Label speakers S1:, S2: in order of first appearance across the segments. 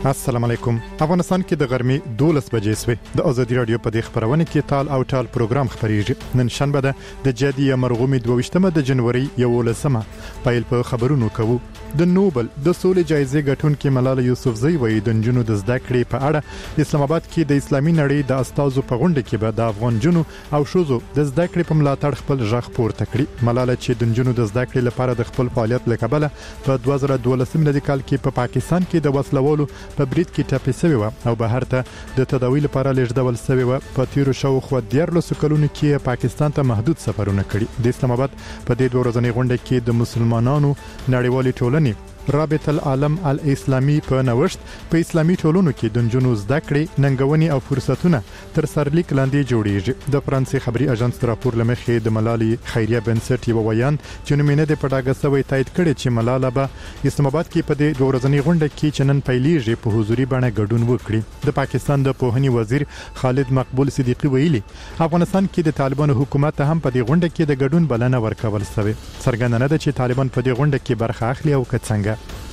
S1: السلام علیکم. افغانستان کې د غرمې 12 بجې سوې د ازادي رادیو په دې خبرونه کې تال او ټال پروګرام خبريږي. نن شنبه ده د جدي مرغومي 22 د جنوري 11 پایل په خبرونو کوو. د نوبل د سولې جایزې ګټونکې ملاله یوسفزۍ وایي د جنونو د زده کړې په اړه اسلامآباد کې د اسلامي نړۍ د استازو په غونډه کې به د افغان جنونو او شوزو د زده کړې په ملاتړ خپل ژغ پورته کړي. ملاله چې د جنونو د زده کړې لپاره د خپل فعالیت لکبله په 2012 میلادي کال کې په پاکستان کې د وسلوالو په برید کې ټاپې شوی و او بهر ته د تداوی لپاره لیږدول شوی و. په تیرو شاوخوا 14 کلونو کې پاکستان ته محدود سفرونه کړي. د اسلامآباد په دې دوه ورځنۍ غونډه کې د مسلمانانو نړیوالې ټولنې رابطه العالم الاسلامي په نوښت په اسلامي ټولنو کې د جنونو زده کړې ننګونې او فرصتونه تر سرلیک لاندې جوړیږي. د فرانسې خبري اژانس راپور لمخې د ملالي خیریه بنسټ یو ویان چې نومینه د پډاګه سوی تایید کړي چې ملاله به اسلامآباد کې په دې دوه ورځنۍ غونډه کې چنن پیلېږي په حضوري بڼه ګډون وکړي. د پاکستان د پوهنې وزیر خالد مقبول صدیقی ویلي افغانستان کې د طالبانو حکومت هم په دې غونډه کې د ګډون بلنه ورکول شوی. څرګنده نه ده چې طالبان په دې غونډه کې برخه اخلي او کڅنګه.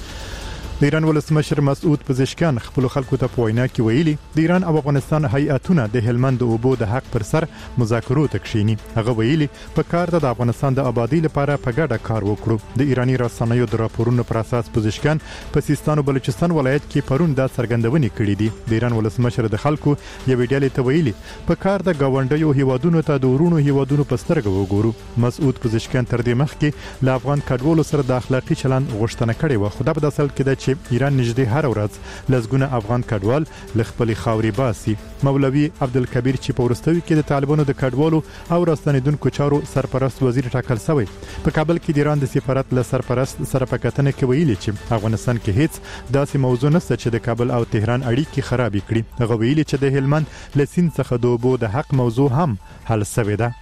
S1: د ایران ولسمشر مسعود پزشکیان خپل خلکو ته په وینا کې ویلي د ایران او افغانستان هیئاتونه د هلمند د اوبو د حق پر سر مذاکرو ته کښینی. هغه ویلي په کار د افغانستان د آبادی لپاره په ګډه کار وکړو. د ایرانی رسنیو د راپورونو پر اساس پزشکیان په سیستان او بلوچستان ولایت کې پرون د څرګندونې کړې دي. د ایران ولسمشر د خلکو یو ډلې ته ویلي په کار د گاونډیو هیوادونو ته د ورونو هیوادونو په سترګه وګورو. مسعود پزشکیان تر دې مخکې له افغان کډوالو سره د اخلاقی چلند غوښتنه کړې و. خو د اصل کې د ایران نږدې هر ورځ لزګونه افغان کډوال ل خپل خاوري باسي. مولوي عبدالکبیر چې په ورستوي کې د طالبانو د کډوالو او راستنیدونکو چارو سرپرست وزیر ټاکل شوی. په کابل کې د ایران د سفارت له سرپرست سره په کتنه کې ویلي چې افغانستان کې هیڅ داسې موضوع نشته چې د کابل او تهران اړیکې خراب کړي. هغه ویلي چې د هلمند لسین څخه د اوبو د حق موضوع هم حل شوی ده.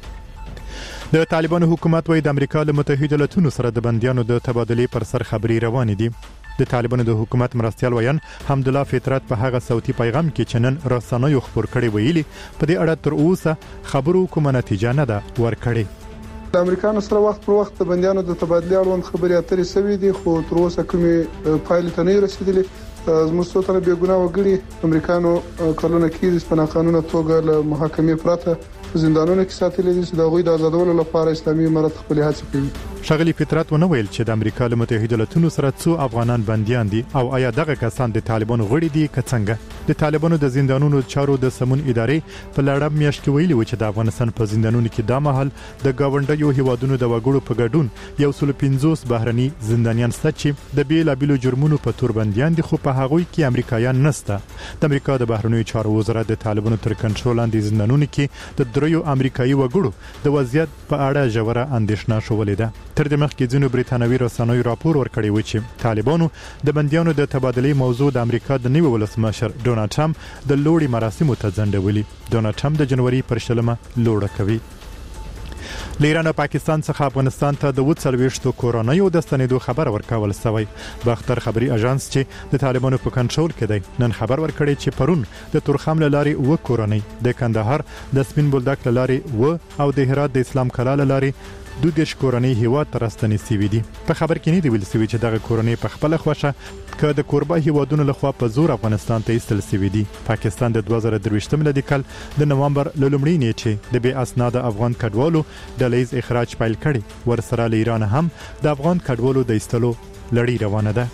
S1: د طالبانو حکومت وایي د امریکا له متحده ایالاتونو سره د بنديانو د تبادلې پر سر خبري روانې دي. د طالبانو د حکومت مرستيال ویان حمدالله فطرت په هغه صوتي پیغام کې چنن رسنیو خبر کړي ویلي په دې اړه تر اوسه خبرو کومه نتیجه نه ده ورکړې.
S2: د امریکایانو سره وخت پر وخت د بنديانو د تبادلې اړوند خبري اترې شوې دي خو تر اوسه کومې پایلې ته نه رسیدلې. زموږ څو تنه بې ګناه وګړي امریکایانو کلونه کې په ناقانونه توګه له محاکمې پرته زندانونو کې ساتلي دي چې د غوي د آزادولو لپاره اسلامي امارت خپل هڅې کوي.
S1: شغلی فطرت ونه ویل چې د امریکا له متحده ایالاتونو سره څو افغانان بنديان دي او آیا دغه کسان د طالبانو غړي دي که څنګه. د طالبانو د زندانونو چارو د سمون ادارې په لړم میاشت کې ویلي و چې د افغانستان په زندانونو کې د مهال د گاونډیو هیوادونو د وګړو په ګډون 150 بهرني زندانیان شته چې د بیلابیلو جرمونو په تور بنديان دي خو په هغوی کې امریکایان نشته. د امریکا د بهرنیو چارو وزارت د طالبانو تر کنټرول لاندې زندانونو کې د دریو امریکایي وګړو د وضعیت په اړه ژوره اندېښنه شولې ده. تر دې مخکې ځینو بریتانوي رسنیو راپور ورکړی و چې طالبانو د بنديانو د تبادلې موضوع د امریکا د نوي ولسمشر ډونالد ټرمپ د لوړي مراسمو ته ځنډولي. ډونالد ټرمپ د جنوري پر 20 لوړه کوي. له ایران او پاکستان څخه افغانستان ته د 40 کورونایو د ستنېدو خبر ورکول شوی. باختر خبري اژانس چې د طالبانو په کنټرول کې دی نن خبر ورکړی چې پرون د تورخم لاري و کورونای د کندهار د سپین بولدک لاري و او د هرات د اسلام کلا لاري 2 کورنۍ هیواد ترستنې سوي دي. په خبر کې نه دی ویل شوی چې دغه کورنۍ په خپل خوښه که د کوربه هیوادونو لخوا په زور افغانستان ته ایستل شوی دي. پاکستان د 2023 میلادي کال د نومبر له لومړۍ نیټې د بې اسناد افغان کډوالو ډلهیز اخراج پیل کړي. ورسره له ایران هم د افغان کډوالو د ایستلو لړۍ روانه ده.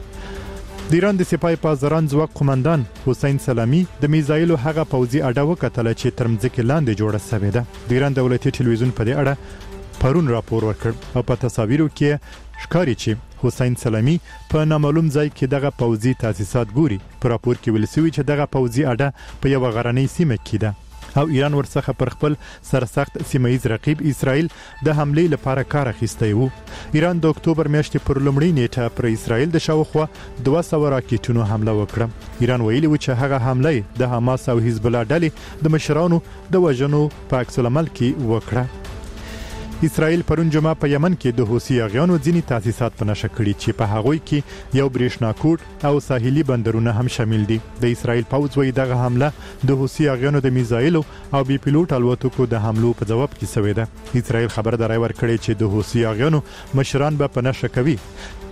S1: د ایران د سپاه پاسداران ځواک قومندان حسین سلامی د میزایلو هغه پوځي اډه وکتل چې تر مځکې لاندې جوړه شوې ده. د ایران دولتي ټلویزیون په دې اړه پرون راپور ورکړ او په تصاویرو کې ښکاري چې حسین سلامی په نامعلوم ځای کې دغه پوځي تاسیسات ګوري. په راپور کې ویل شوی چې دغه پوځي اډه په یو غرنۍ سیمه کې ده او ایران ورڅخه پر خپل سرسخت سیمایي رقیب اسرائیل د حملې لپاره کار اخیستی وو. ایران د اکتوبر میاشتې پر لومړۍ نیټه پر اسرائیل د شاوخوا 200 راکټونو حمله وکړه. ایران ویلي و چې هغه حمله د حماس او حزب الله ډلې د مشرانو د وژنو په عکس العمل کې وکړه. اسرائیل پرون جمعه په یمن کې د حوثي اغیانو ځینی تاسیسات په نشه کړي چې په هغوی کې یو بریښنا کوټ او ساحلي بندرونه هم شامل دي. د اسرائیل پوځ وایي دغه حمله د حوثي اغیانو د میزایلو او بي پيلوټ الوتکو د حملو په جواب کې شوې ده. اسرائیل خبرداري ورکړې چې د حوثي اغیانو مشران به په نشه کوي.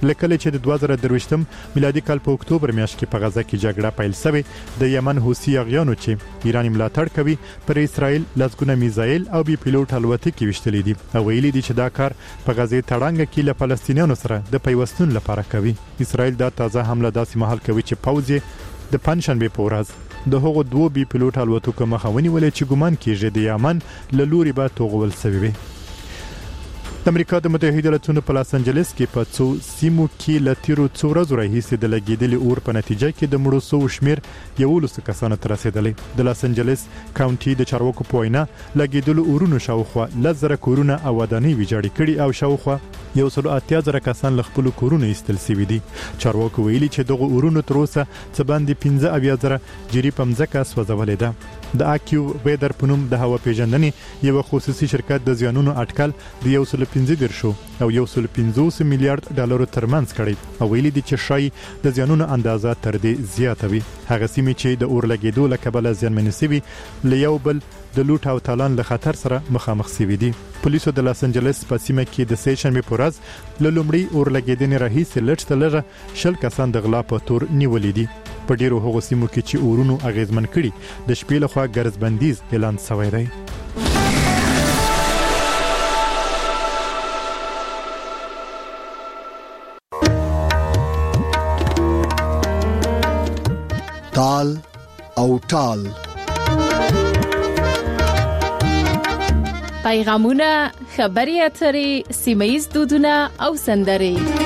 S1: لکه چې د 2023م میلادي کال په اکتوبر میاشت کې په غزه کې جګړه پیل شوه د یمن حوثي اغیانو چې ایران ملاتړ کوي پر اسرائیل لاسګونه میزایل او بي پيلوټ الوتکې وشتلې دي او ویلي دي چې دا کار په غزه تړانګ کې له فلسطینیانو سره د پیوستون لپاره کوي. اسرائیل دا تازه حمله داسې مهال کوي چې پوځ د پنځشنبه په ورځ د هغو 2 بي پيلوټ الوتکو مخاوني ولې چې ګومان کیږي د یمن له لوري به توغول شوی وي. د امریکا د متحده ایالاتونو په لاس انجلس کې په څو سیمو کې لتیرو څو ورځې راهیسې د لګیدلي اور په نتیجه کې د مړو سو شمیر 11 کسانو ته رسیدلی. د لاس انجلس کاونټي د چارواکو په وینا لګیدلو اورونو شاوخوا لزر کورونه او ودانۍ ویجاړې کړي او شاوخوا 180,000 کسان له خپل کورونو ایستل شوي دي. چارواکو ویلي چې دغه اورونو تر اوسه څه باندې 15,000 جری په مځکه سوځولې ده. د اکیو ویدر پنوم د هوا پیژندنې یو خصوصي شرکت د زیانونو اټکل د 115 شو او 150 میلیارډ ډالر ترمنځ کړي او ویلي دي چې شای د زیانونو اندازه تر دې زیاته وي. هغه سیمې چې د اور لګیدو له کبله زیانمن شوي لیو بل د لوټ او تالان له خطر سره مخامخ شوي دي. پولیسو د لاس انجلس په سیمه کې د سېشنبه په ورځ له لومړی اور لګیدنې راهیسې لږ 10 کسان د غلا په تور نیولې دي. په ډیرو هغو سیمو کې چې اورونو اغیزمن کړي د شپې لخوا ګرځبندیز اعلان شوی دی.
S3: تال او ټال
S4: پیغامونه، خبري اترې، سیمایي دودونه او سندرې.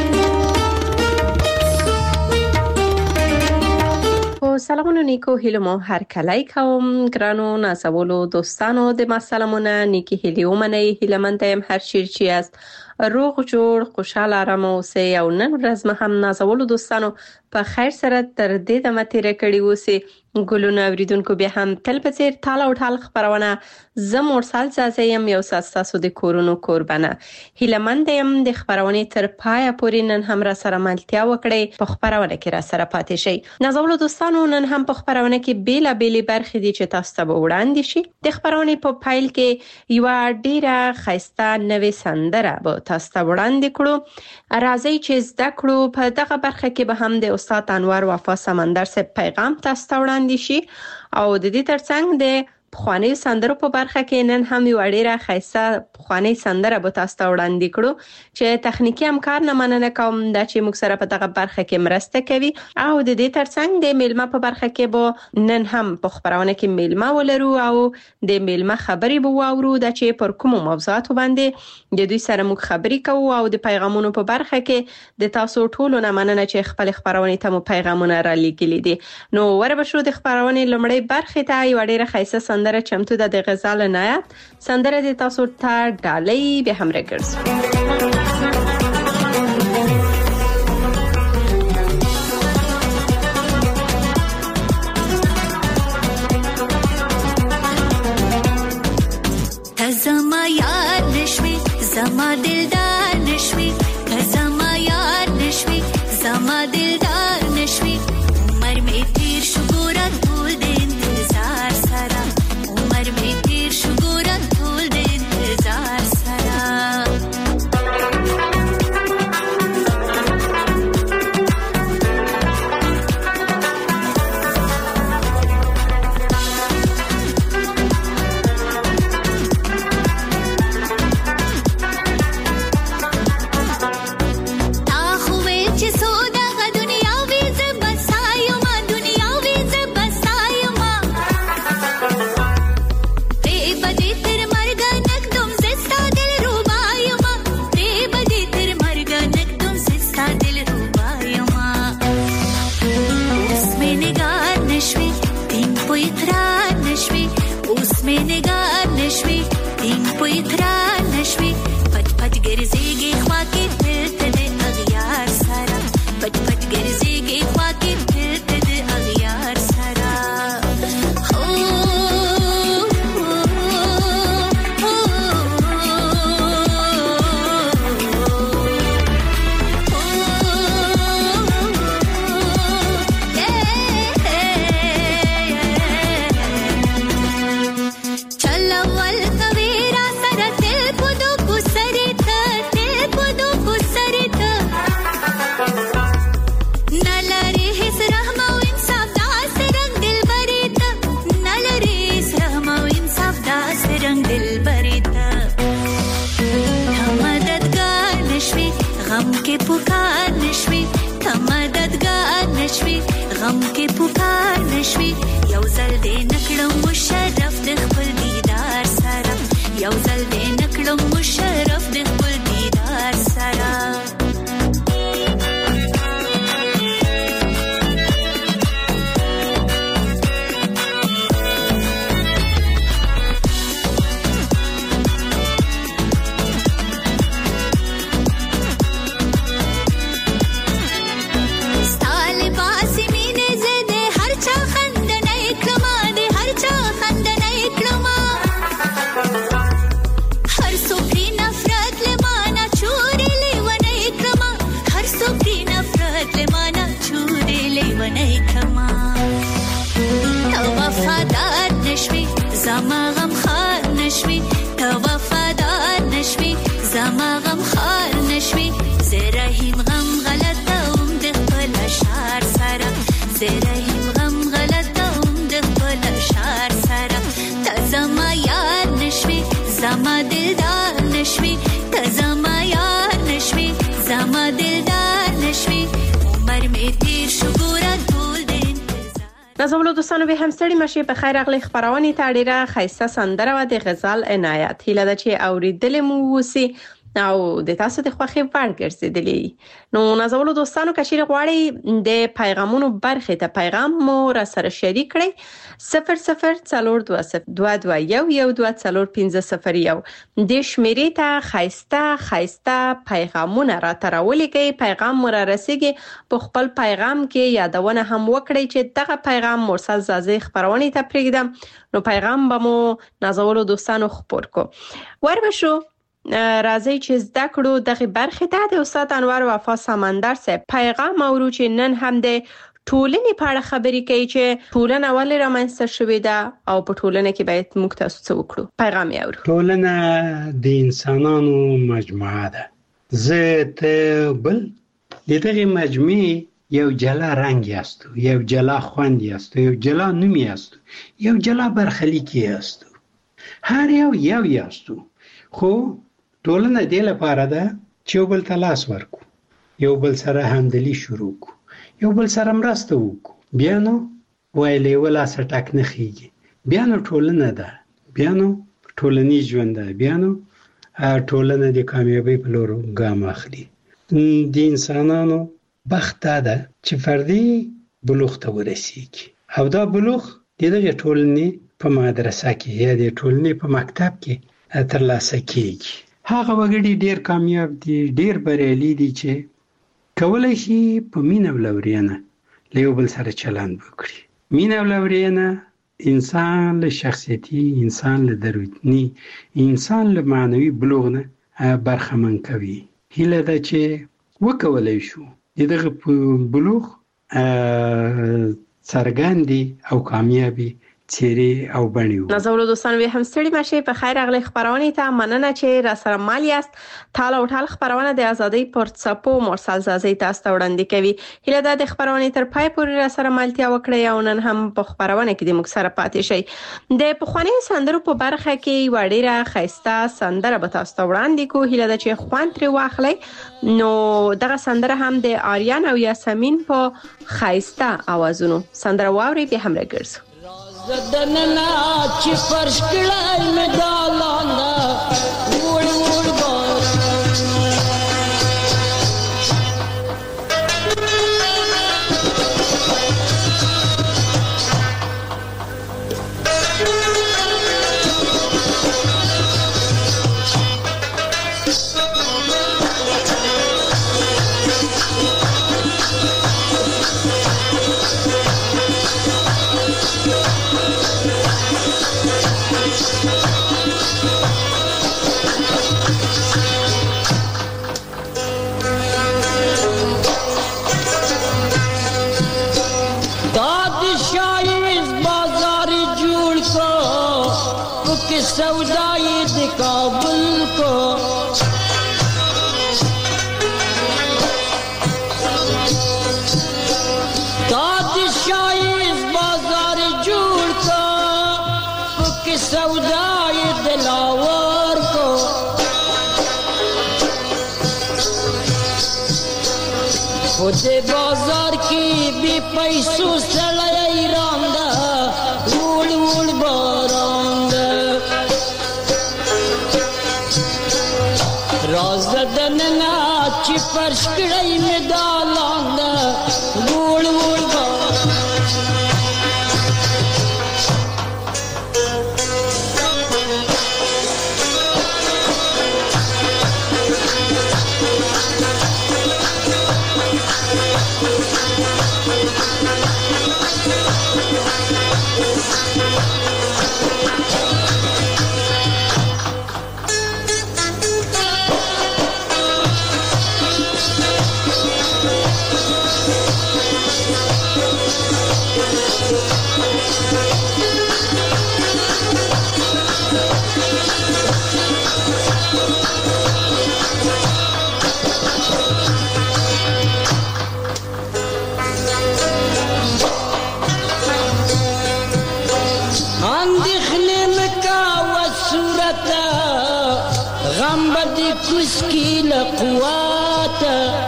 S5: سلامونه نیکو هیلو مو هر کله کوم ګرانو نازولو دوستانو د ما سلامونه نیکی هیلو منی هیلمنتم هر چیر چی است روغ جوړ خوشاله آرام اوسئ او نن ورځ مې هم نازولو دوستانو په خیر سره تر دې د متیره کړي اوسئ. ګلونه اوریدونکو به هم تل په څیر تال او ټال خبرونه زم ورسال زایم یو ساسو د کورونو قربانه هیلمندم د خبرونه تر پای پورې نن هم را سره ملتیا وکړي په خبرونه کې را سره پاتې شي. نازولو دوستانو نن هم په خبرونه کې بیلا بیلی برخې دي چې تاسو ته وړاندې شي. د خبرونه په فایل کې یو ډیره خسته نوې سندره به تاسو ته وړاندې کړو. راځي چې زده کړو په دغه برخه کې به هم د استاد انور وفا سمندر سره پیغام تاسو ته وړاندې شي او د دې ترڅنګ د خواني سندرو په برخه کې نن هم یو ډیره خاصه خواني سندره به تاسو ته وړاندې کړو چې تخنیکی همکار نه مننه کوم دا چې موږ سره په دغه برخه کې مرسته کوي او د دې ترڅنګ د میلمه په برخه کې به نن هم په خبرونه کې میلمه ولرو او د میلمه خبري به واورو د چې پر کوم موضوعات باندې د دوی سره موږ خبري کوو او د پیغامونو په برخه کې د تاسو ټولو نه مننه چې خپل خبرونه ته مو پیغامونه را لېږلي دي. نو وربشو د خبرونه لمړی برخه ته یو ډیره خاصه سندره چمتو د غزال عنایت سندره د تاسو ته ډالۍ به هم راګرځي.
S6: زما یاد نشوي زما دلدار نشوي زما یاد نشوي زما دلدار نشوي عمر می تیر شو ګورا ټول د انتظار سره عمر می تیر شو ګورا ټول د انتظار سره पुकार नशवी ता मददगार नशवी غم کې पुकार نشوي یو ځل دې نکړم مشرف د خپل دیدار سره یو ځل دې نکړم مشرف د خپل دیدار سره زما غم خار نشوي تا وفادار نشوي زما غم خار نشوي زرهیم غم غلطوم د خپل اشعار سره زرهیم غم غلطوم د خپل اشعار سره تا زما یار نشوي زما دلدار نشوي تا زما یار نشوي زما دلدار نشوي عمر می تیر شو ګوره
S5: نازولو دوستانو به همستړي مشي په خیر اغلی خبرونه ته ډیره خیسته سندره و د غزل عنایت هیله ده چې اوریدل مو وسی او د تاسو د خوخي وړ ګرځیدلی نو نازولو دوستانو کشیر غواړي د پیغامونو برخه ته پیغام مو را سره شریک کړئ 00422112401501 د شمیرې ته خیسته پیغامونه را ترولېږي پیغام مو را رسیږي په خپل پیغام کې یادونه هم وکړئ چې دغه پیغام مرسل زازي خبرونه ته پرېږدم نو پیغام به مو نازولو دوستانو خبر کو وربشو راځي چې زده کړو دغه برخه ته د استاد انور وفا سمندر صاحب پیغام اورو چې نن هم د ټولنې په اړه خبرې کوي چې ټولنه ولې رامنځته شوې ده او په ټولنه کې باید موږ تاسو څه وکړو پیغام یې اورو
S7: ټولنه د انسانانو مجموعه ده زه ته بل دغه مجموعه یو جلا رنگ یاستو یو جلا خوند یاستو یو جلا نوم یاستو یو جلا برخلیک یاستو هر یو یاستو خو ټولنه د لپاره ده چې یو بل تلاش ورکو یو بل سره همدلی شروع کو یو بل سره مرسته وکړو بیا نو وایلې ولا سټک نه خيږي بیا نو ټولنه ده بیا نو ټولنی ژوند ده بیا نو ټولنه د کامیابی په لور ګام اخلي د انسانانو بخت ده چې فردي بلوغ ته ورسیږي او دا بلوغ دغه ټولنې په مدرسه کې یا د ټولنې په مکتب کې ترلاسه کیږي هغه وګړي ډیر کامیاب دي ډیر بریالي دي چې کولای شي په مینه ولورینه له بل سره چلند وکړي مینه ولورینه انسان له شخصیتي انسان له دروتنی انسان له معنوي بلوغ نه برخمن کوي هله ده چې وکولای شو دغه بلوغ څرګندي او کامیابی چیرې او بڼیو
S5: نازولو دوستان به هم ستړي مشه په خیر اغلی خبرونه ته مننه چې را سره مال یاست تال او ټال خبرونه د ازادي پورتسپو مرسل زازي تاسو ته وړاندې کوي هله د خبرونه تر پای پورې را سره مالتیا وکړي او نن هم په خبرونه کې د مخ سره پاتې شي د پخوانی سندرو په برخه کې وړيره خيسته سندره به تاسو ته وړاندې کو هله د چې خوان تر واخلي نو دغه سندره هم د آریان او یاسمین په خيسته اوازونو سندره واوري به هم راګرځو
S8: زدننا چې فرش کړای مې دالانا وړ सौदाई द काबुल को خود بازار کې بی پیسو سړی رانده وړ وړ باران ده راز دننه چې فرش کړی مې دالان ده وړ وړ उसकी लक़वात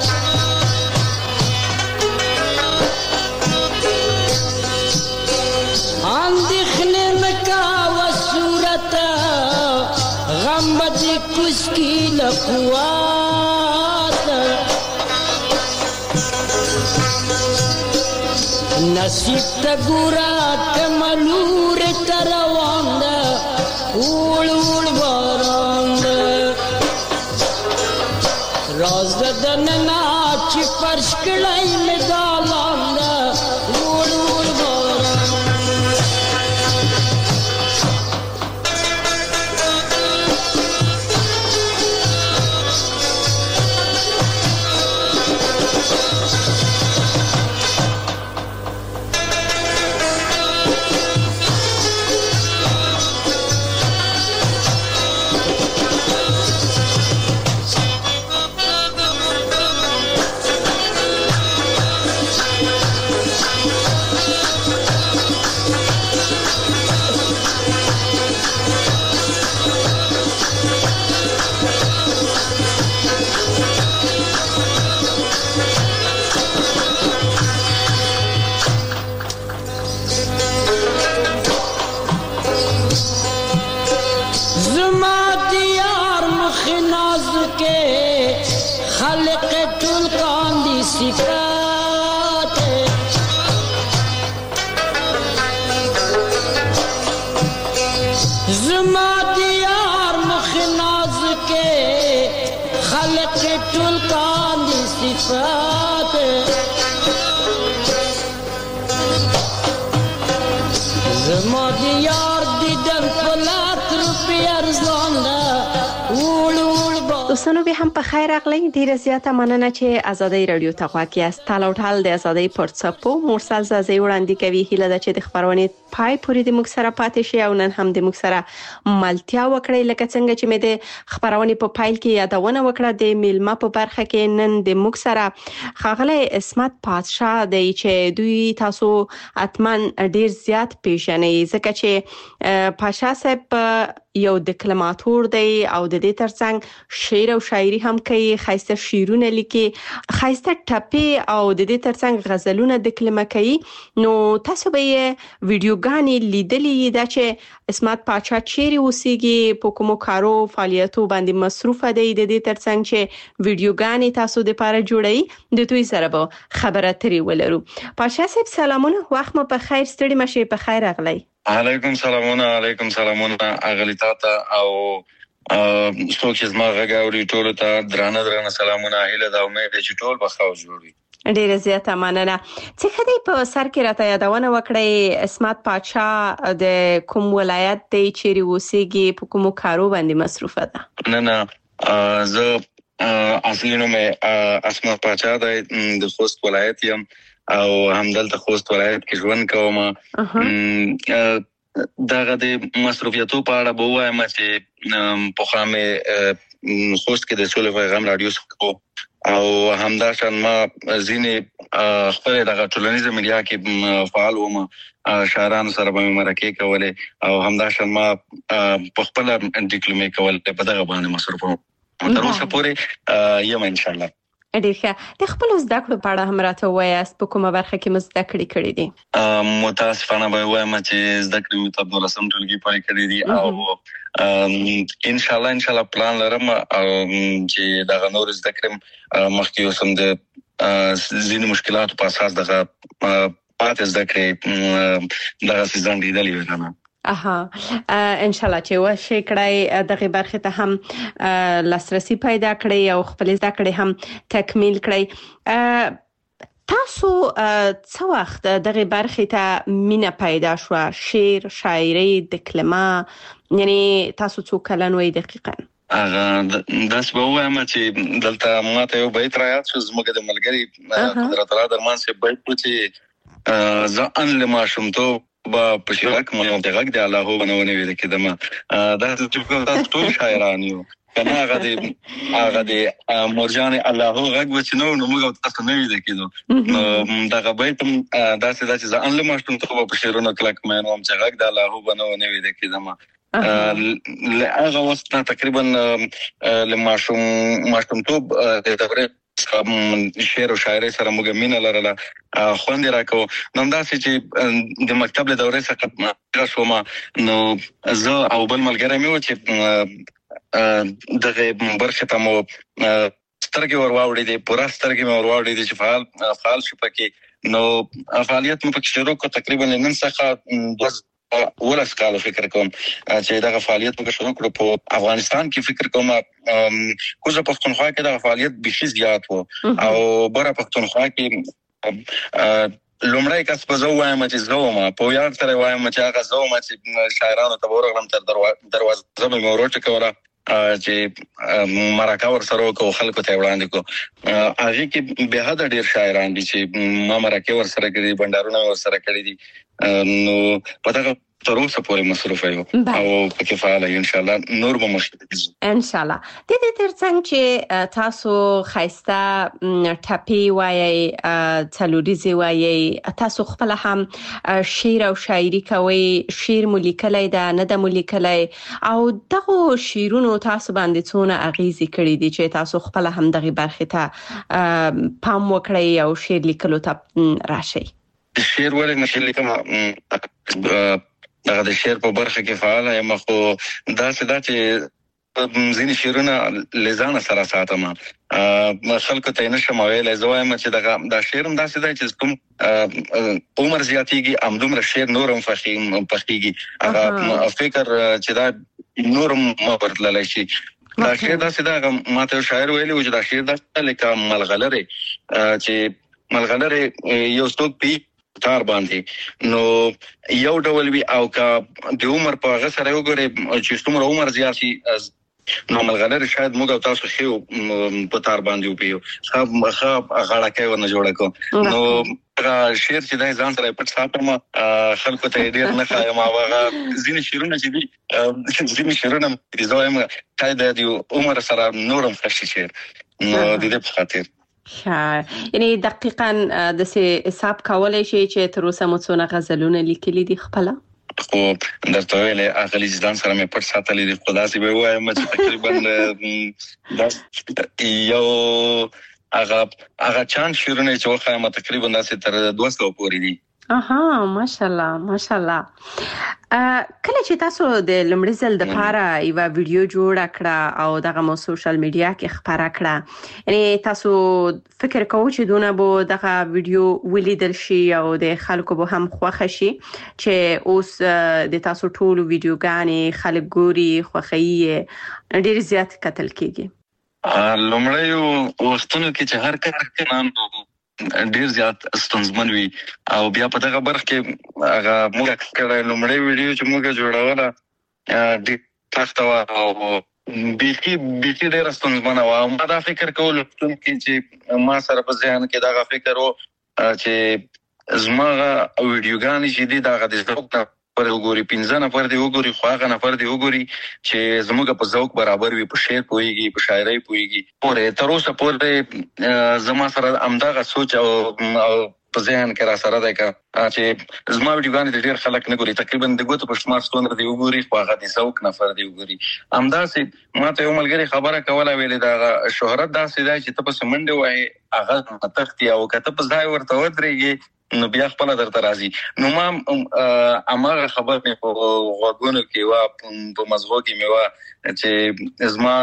S8: आंदिखने में का वसूरत गम बदिक उसकी लक़वात नसीब तगुरा कमलूर तरवांद उड़ उड़ बारांद راز دننا چې فرش کړی مې دالان ده وړ وړ باران
S5: دوستانو به هم په خیر راغلی. ډیره زیاته مننه چې آزادۍ رادیو ته غواړئ. است تاله ټال د آزادۍ پرڅپو مرسل زازي وړاندې کوي. هیله ده چې د خبرونه پای پورې د موږ سره پاتې شي او نن هم د موږ سره ملتیا وکړي. لکه څنګه چې مې د خبرونه په پایل کې یادونه وکړه د میلمه په برخه کې نن د موږ سره خاغله اسمت پادشاه دی چې دوی تاسو اتمن ډیر زیات پیژنئ ځکه چې پاشا صاحب یو ډیپلوماټور دی او د دې ترڅنګ شعر او شاعري هم کوي. خاصه شعرونه لیکي، خاصه ټپي او د دې ترڅنګ غزلونه دکلمه کوي. نو تاسو به ویډیوګانې لیدلې دا چې اسمت پادشاه چیرې اوسېږي، په کومو کارو فعالیتو باندې مصروف دی. د دې ترڅنګ چې ویډیوګانې تاسو د لپاره جوړي د دوی سره به خبرې ترې ولرو. پادشاه صاحب سلامونه، وخت مو په خیر، ستړي مشه، په خیر راغلی.
S9: علیکم سلامونه اغلی تاته او څوک چې زما غږ اوري ټول ته درانه سلامونه. هیله دا امید چې ټول به ښه جوړي.
S5: ډیره زیاته مننه. څه خدای په سر کې راته یادونه وکړي اسمت پادشاه د کوم ولایت دی، چیرې اوسېږي، په کومو کارو باندې مصروفه ده؟
S9: نه زه اصلي نوم اسمت پادشاه دی، د خوست ولایت یم او همدلته خوست ولایت کې ژوند کوم. دغه د مصروفیتو په اړه به وایم چې په خامه خوست کې د سولې پیغام رادیو سکو او همداشان ما ځینې خپل دغه ټولنیزه میډیا کې فعال وم، شاعرانو سره به مرکه کولې او همداشان ما په خپل ډیپلومې کول په دغه باندې مصروف وم. تر اوسه پورې یم ان شاء الله.
S5: ډیر ښه. د خپل زده کړو په اړه هم راته وایاست، په کومه برخه کې زده کړې دي؟
S9: متاسفانه به وایم چې زده کړې مې تر 12 ټولګي پورې کړې دي او ان شاء الله پلان لرم چې دا نور زده کړم مخکې اوسم د ځینې مشکلاتو په اساس دغه پاتې زده کړې دغه سیزن لیدلې وي کنه.
S5: ان شاء الله چې وشي کړای دغه برخه ته هم لاسرسي پیدا کړی او خپل زده کړې هم تکمیل کړی. تاسو څو وخت دغه برخه ته مینا پیدا شو؟ شعر، شاعري، دکلمه، یعنی تاسو څو کلن وای دقیقاً؟
S9: داس به وایم چې دلته ماته یو بیت رايات شو زموږ د ملګری قدرت الله درمان سي بیت چې ځان له ماشومتو با پښیرک مې د غږ د الله ونونه ویل کېدم. دا چې ټول شاعران یو کنه هغه د مرجان الله غږ وچنو نو موږ تاسو نه ویل کېدو. دا بیت دا چې ځان له ماشومتو با پښیرونه کلک مې نو چې غږ د الله ونونه ویل کېدم. هغه وخت تقریبا لماشومتوب د دوره شعر او شاعري سره موږ مینه لرله خوند راکو. نو داسې چې د مکتب له دورې څخه شوم نو زه او بل ملګری مې و چې دغه برخه ته مو سترګې ورواوړې دي، پوره سترګې مې ورواوړې دي چې فعال شو پکې. نو فعالیت مې پکې شروع کړ تقریبا نن څخه ولس کالو فکر کوم چې دا فعالیت موږ شروع کړو په افغانستان کې. فکر کوم کوزه پښتونخوا کې دا فعالیت به زیات وو او بره پښتونخوا کې لومړی کس په زو وایم چې زوما په یاد سره وایم چې هغه زوما چې شاعرانو ته ورغلم تر دروازه مې وروټه کوله چې مرکه ور سره کو خلکو ته وړاندې کو. هغه کې به حد ډیر شاعران دي چې ما مرکه ور سره کړی، بندرونه ور سره کړی دي. نو پتہ تر اوسه پورې مصروف یو او پکې فعال یو. ان شاء الله نور به مشکل
S5: ان شاء الله. د دې ترڅنګ چې تاسو خایسته ټاپي وایي، څلوریزي وایي، تاسو خپل هم شعر او شاعري کوي. شعر مو لیکلای دا نه د مو لیکلای او دغه شعرونو تاسو باندې څونه اغیزه کړې دي چې تاسو خپل هم دغه برخه ته پام وکړئ او شعر لیکلو ته راشئ؟
S9: شعر ولې نشي لیکم دغه د شعر په برخه کې فعال یم، خو دا چې ځینې شعرونه لزانه سره ساتم خلکو ته نشم ویلای. زه وایم چې دا شعر هم داسې دی چې کوم عمر زیاتېږي همدومره شعر نور هم پخېږي. هغه فکر چې دا نور هم ورتللی شي. دا شعر داسې دا ماته شاعر ویلی و چې دا شعر داسې لکه ملغلرې چې ملغلرې یو څوک پی تار باندې نو یو ډول وی او کا د عمر په هغه سره وګوري چې څومره عمر زیات شي نو ملغلرې شاید موږ تاسو خو په تار باندې وپیو خو غړکه ونه جوړه کو. نو شعر چې د ځان سره پټ ساتم خلکو ته ډیر نه خایم. هغه ځینې شعرونه چې دي ځینې شعرونه د زویم قاعده دی عمر سره نورم خشي شعر نو د دې په خاطر
S5: یعنی دقیقاً د سه حساب کولای شي چې تر اوسه مو څونه غزلونه لیکلي دي خپل؟
S9: خو درته ویلې اغلی ځان سره مې پټ ساتلې دي. خلاصې به وایم چې تقریبا دا یو هغه چاند شعرونه چې وخایم تقریبا داسې تر 200 پورې دي.
S5: ماشاءالله ماشاءالله. کله چې تاسو د لمړي ځل د لپاره یو ویډیو جوړ کړه او دغه مو سوشل میډیا کې خبره کړه، یعنی تاسو فکر کوئ چې دونه به دغه ویډیو ولیدل شي او د خلکو به هم خوښ شي چې اوس د تاسو ټول ویډیوګانې خلک ګوري، خوښي ډیر زیات کتل کیږي؟
S9: لمړی وختونو کې چې هر کار کوي ډیر زیات ستونزمن وي او بیا په دغه برخه کې هغه موږ کړه لومړی ویډیو چې موږ جوړوله د تاسو او بیخي ډیر ستونزمن و. ما دا فکر کول چې ما سره په ذهن کې دا فکر و چې زموږ ویډیوګانې چې دي دا د ذوق پر وګوري 15 نفر دی وګوري خو هغه نفر دی وګوري چې زموږ په ذوق برابر وي، په شعر پويږي، په شاعري پويږي. پورې تر اوسه پورې زما سره همدغه سوچ او په ذهن کې را سره ده چې زما ویډیوګانې د ډېر خلک نه ګوري، تقریبا د ګوتو په شمار څومره دی وګوري، خو هغه د 100 نفر دی وګوري. همداسې ما ته یو ملګري خبره کوله، ویلې دا شهرت داسې دی چې ته پسې منډې وهې هغه تختي او که ته په ځای ورته ودرېږې نو بیا خپله درته راځي. نو ما هماغه خبر مې په غوږونو کې وه، په مزغو کې مې وه چې زما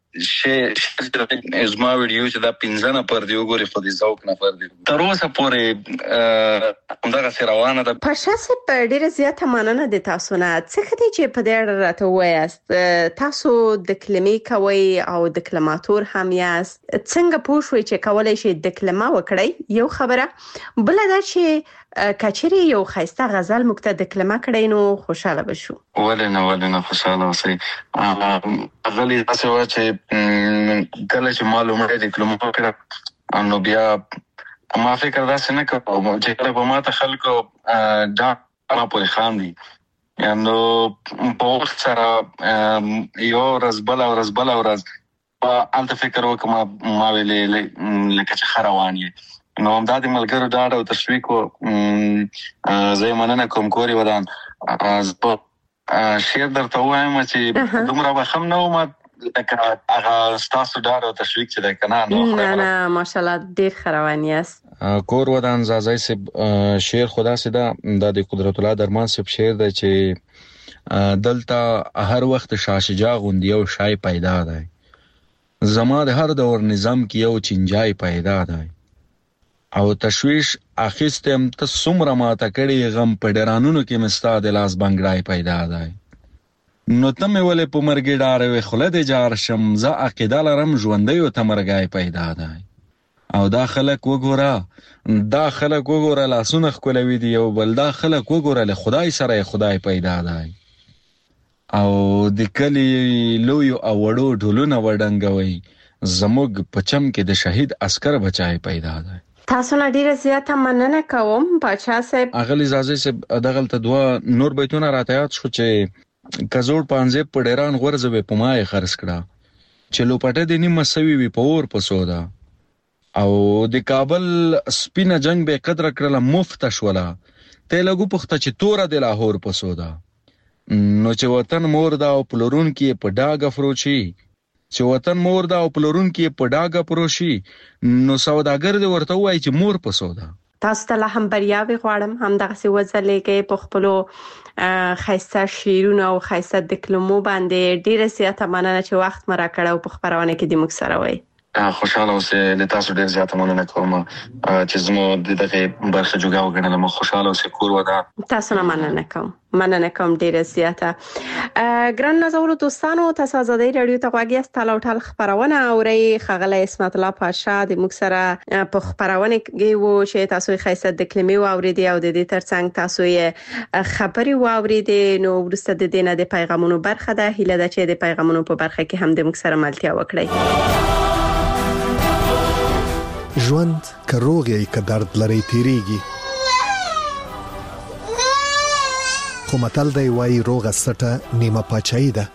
S9: زما ویډیو چې دا 15 نفر دی وګوري خو د 100 نفر دی. تر اوسه پورې همدغسې روانه ده.
S5: پاشا صاحب ډېره زیاته مننه د تاسو نه. څه ښه دي چې په دې اړه راته ووایاست. تاسو دکلمې کوئ او دکلماتور هم یاست. څنګه پوه شوئ چې کولی شئ دکلمه وکړئ؟ یو خبره. بله دا چې کچېرې یو ښایسته غزل موږ ته دکلمه کړئ نو خوشحاله به شو.
S9: ولې نه خوشحاله اوسئ. غل یې داسې وه چې کله چې ما لومړی دکلمه وکړه نو بیا ما فکر داسې نه کوم چې کله به ما ته خلکو ډاډ پورې خاندي. نو په وخت سره یو ورځ بله ورځ هلته فکر وکړم، ما ویلې لکه چې ښه روان یې. نو همدا د ملګرو ډاډ او تشویق و. زه یې مننه کوم کور یې ودان. شعر درته ووایم چې دومره به ښه نه وم لکه هغه ستاسو ډاډ او تشویق چې دی که
S5: نه ماشاءالله ډېر ښه روان یاست.
S10: کور ودان زازی صاحب شعر خو داسې ده، دا د قدرت الله درمان صاحب شعر دی چې دلته هر وخت شاه شجاع غوندې یو شای پیدا دی، زما د هر دور نظام کې یو چنجای پیدا دی، او تشویش اخیستم ته څومره ماته کړي غم په ډیرانونو کې مې ستا د لاس بنګړای پیدا دی. نو ته مې ولې په مرګې ډاروې خوله دې جار شم، زه عقیده لرم ژوندیو ته مرګای پیدا دی. او دا خلک وګوره لاسونه ښکلوي دي، یو بل دا خلک وګوره له خدای سره خدای پیدا دی. او د کلي لویو او وړو ډولونه وډنګوي، زموږ په چم کې د شهید عسکر بچای پیدا دی.
S5: تاسو نه ډیره زیاته مننه کوم پاچا صاحب.
S10: اغلی زازی صاحب دغلته دوه نور بیتونه راته یاد شو چې کزوړ پانځه په ډیران غورځوي په مای خرڅ کړه، چې لوپټه د نیمه سوي وي په اور پسودا، او د کابل سپینه جنگ به قدر کړله مفت شولا، ته لګو پخته چې توره د لاهور پسودا. نو چې وطن مور دا او پلورون کې په ډاګه فروچی، چې وطن مور دا او پلورون کې په ډاګه پروشي، نو سوداګر دې ورته وایي چې مور په سودا.
S5: تاسو ته هم بریاوي غواړم، همدغسې وځلېږئ په خپلو ښایسته شعرونو او ښایسته دکلمو باندې. ډېره زیاته مننه چې وخت مو راکړی او په خپرونه کې دې موږ سره وئ.
S9: خوشحاله اوسئ. د تاسو ډېر زیاته مننه کوم چې زموږ د دغې برخه جوګه وګڼله. خوشحاله اوسئ. کور ودان.
S5: تاسو نه مننه کوم ډېره زیاته. ګران نازولو دوستانو، تاسو ازادۍ راډیو ته غوږ یاست. تال او ټال خپرونه اورئ. ښاغلی اسمت الله پاشا د موږ سره په خپرونه کې و چې تاسو یې ښایسته دکلمې واورېدې او د دې ترڅنګ تاسو یې خبرې واورېدې. نو وروسته د دې نه د پیغامونو برخه ده. هیله ده چې د پیغامونو په برخه کې هم د موږ سره ملتیا وکړئ.
S3: ژوند که روغ یې که درد لري تیریږي، خو متل دی وایي روغه سټه نیمه پاچاهي ده.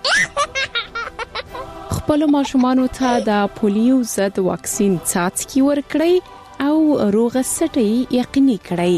S4: خپل ماشومانو ته د پولیو ضد واکسین څاڅکي ورکړئ او روغه سټه یقیني کړئ.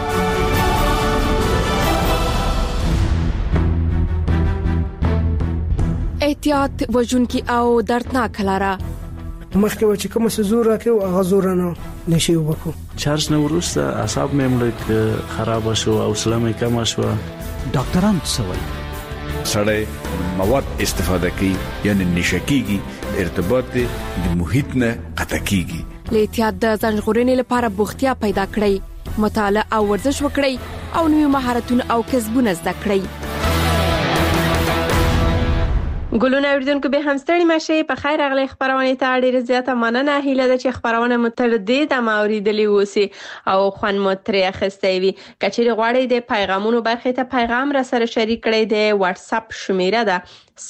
S11: احتیاط وژونکي او دردناک لاره.
S12: مخکې و چې کوم څه زور راکړو هغه زور نه نشي وکړو.
S13: چارج نه ورسته اعصاب مې مړ خراب شو او سلام کم شو.
S14: ډاکټران څه وایي؟
S15: سړی مواد استفاده کوي یعنی نشکیږي، ارتباط د محیط نه قطع کیږي.
S11: له احتیاط د ځنغورنې لپاره بوختیا پیدا کړئ، مطالعه او ورزش وکړئ او نوي مهارتونه او کسبونه زده کړئ.
S5: ګلونه اوریدونکو به هم ستړي مشه. په خیر اغلی خبرونه ته ډیره زیاته مننه. هیله ده چې خبرونه متردد ما اوریدلی وسی او خوان مو ترې اخیستی وي. کچېرې غواړئ د پیغامونو برخې ته پیغام را سره شریک کړئ. د واتس اپ شمیره ده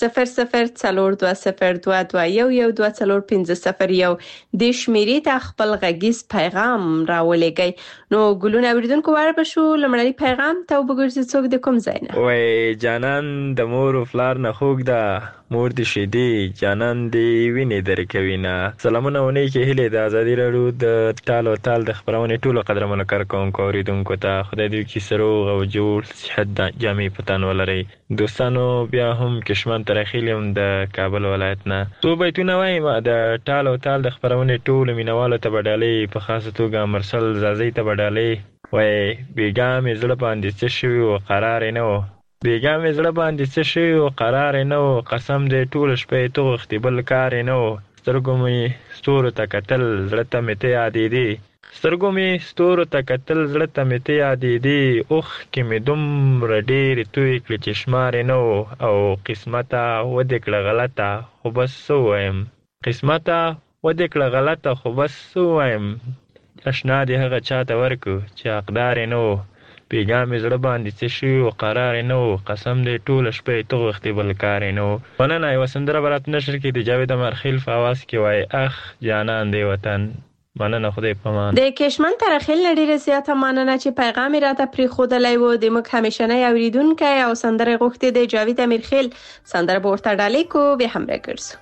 S5: 004222112450 د شمیرې ته خپل غږیز پیغام راولېږئ. نو ګلونه اوریدونکو وړ به شو لمړی پیغام ته وګورئ څوک د کوم ځای نه.
S16: وای جانان د مور او فلار نه خوګ ده مور دې شیدې جانان دې وینې درکوي نه. سلامونه ونی کې هیله د ازادي راډیو د ټال او تال د خبرونې ټولو قدرمنو کوونکو اوریدونکو ته خدای دې کې سروغ او جوړ صحت جامع پتان ولري. دوستانو بیا هم کشمن ترخیلم د کابل ولایت نه تو بیتونه وایم د ټال او تال د خبرونې ټولو مینوالو ته بدالې په خاصه توګه مرسل زازي ته بدالې وای بیګا مې زړه باندې څه شوی او قرار نه و. بیګا مې زړه باندې څه شوی او قرار نه و. قسم دې ټول شپې توغختي بل کار نه و. سترګو مې ستورو ته کتل زړه ته مې ته یادېدې. سترګو مې ستورو ته کتل زړه ته مې ته یادېدې. اوښ کې مې دومره ډېرې تویې کړې چې شمار نه و. او قسمته ودې کړه غلطه خو بس څه ووایم. قسمته ودې کړه غلطه خو بس څه ووایم. اشنا دې هغه چاته ورکو چې حقدار نه و. بیګا مې زړه باندې څه شوي او قرار نه و. قسم دې ټوله شپه توغختې بل کار نه و. مننه. یوه سندره به راته نشر کړي د جاوید امرخیل په اواز کې وایي اخ جانان دې وطن. مننه. خدای پامان.
S5: د کشمن ترخیل ډیره زیاته مننه چې پیغام راته پریښودلی و. د موږ همیشنی اوریدونکی او سندره غوښتې د جاوید امرخیل سندره به ورته ډالۍ کو بیا هم راګرځو.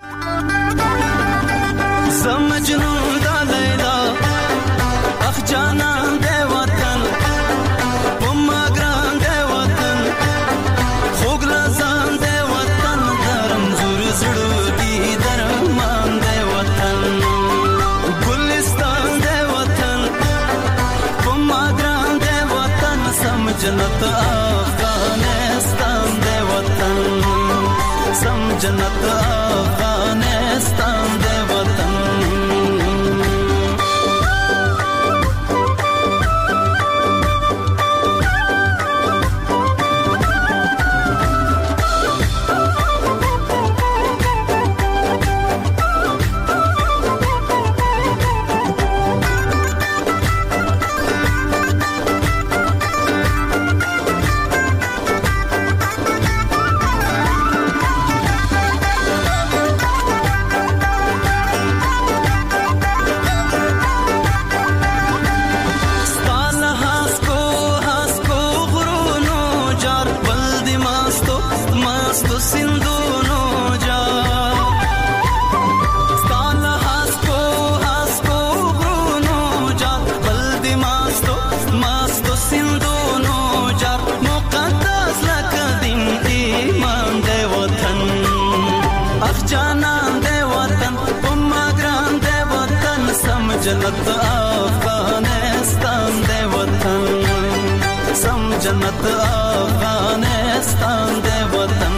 S17: مجنون دا لیلا اخ جانان دې وطن پما ګران دې وطن خوږ لزان دې وطن درم زور زړه دې درمان دې وطن ګلستان دې وطن پما ګران دې وطن سم جنت افغانستان دې وطن سم جنت افغانستان دې وطن. جنت افغانستان دې وطن سم جنت افغانستان دې وطن.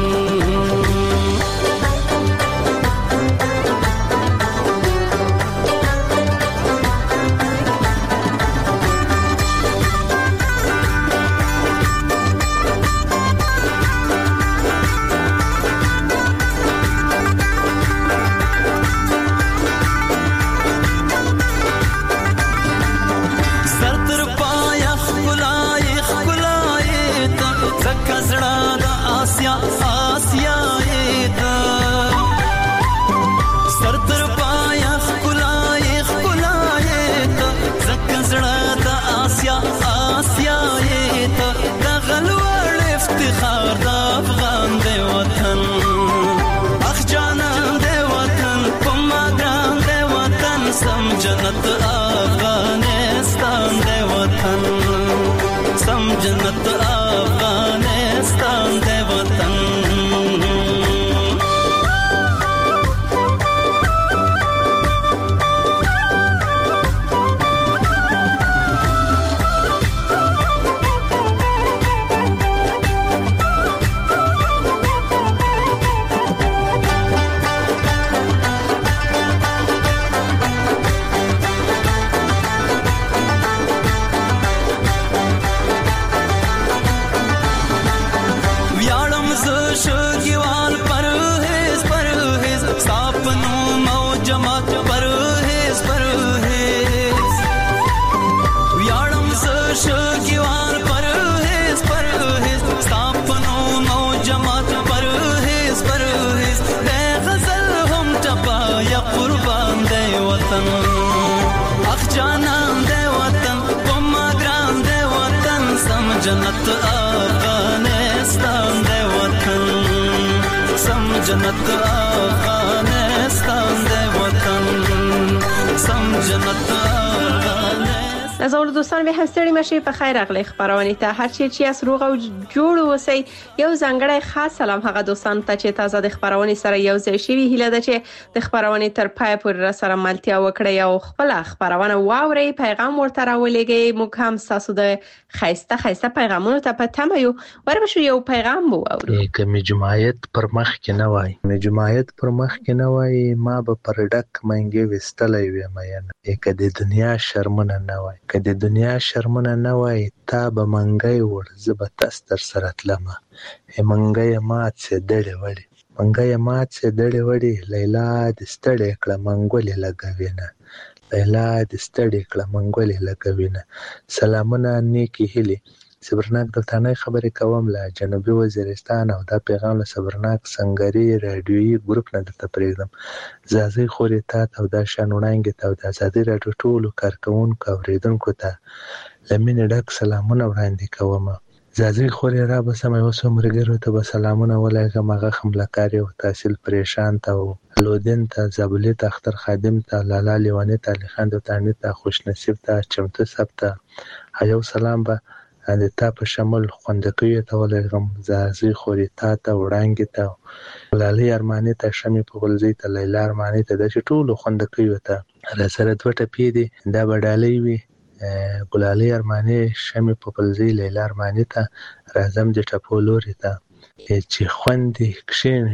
S17: جنت افغانستان دې وطن سم جنت افغانستان دې وطن. جنت افغانستان دې وطن سم جنت افغانستان دی وطن سم جنت
S5: نازول دوستان به هم ستړي مشي په خیر اغلی خبرونه ته هر چی چې اس روغ او جوړ وسی یو ځانګړی خاص سلام هغه دوستان ته چې تازه د خبرونه سره یو ځای شي هیله ده چې د خبرونه تر پای پورې سره ملتیا وکړي او خپل خبرونه واوري پیغام ورته راولېږي موږ هم تاسو د خیسته پیغامونو ته پته مې وربشو یو پیغام وو
S18: کمی جماعت پر مخ کې نه وای ما به پر ډک منګي وستلې وې مې کده دنیا شرمنه نه وای کده دنیا شرمنه نه وای تا به منګي ور زبته ستر سره تلمه منګي مات سي دړې وړي لیلا د ستړې کړه منګولې لګوینه سلامونه نیکی هلي صبرناک دلتانه خبرې کوم له جنوبي وزیرستان او دا پیغام له صبرناک سنگري رادیویي ګروپ نه درته پرېږدم زازي خوري تا او دا شانوړانګ ته د ازادي رادیو ټولو کارکونکو اوریدونکو ته لمن ډک سلامونه وړاندې کوم زازي خوري را به سمې وسو مرګرو ته به سلامونه ولایګم هغه خملکاري او تحصیل پریشان ته لودین ته زابلی ته اختر خادم ته لالا لیوانی ته علي خان ته ته خوش نصیب ته چمتو سب ته یو سلام به د تا په شمول خوندکوي ته ولګم زازي خوري تا ته وړاندې ته لالي ارماني ته شمي په غلزي ته لیلا ارماني ته د ټولو خوندکوي ته را سره دوه ټپې دي دا بدالي وي ګلالي ارماني شمي په غلزي لیلا ارماني ته راځم د ټپولوري ته چې خوندې کښینه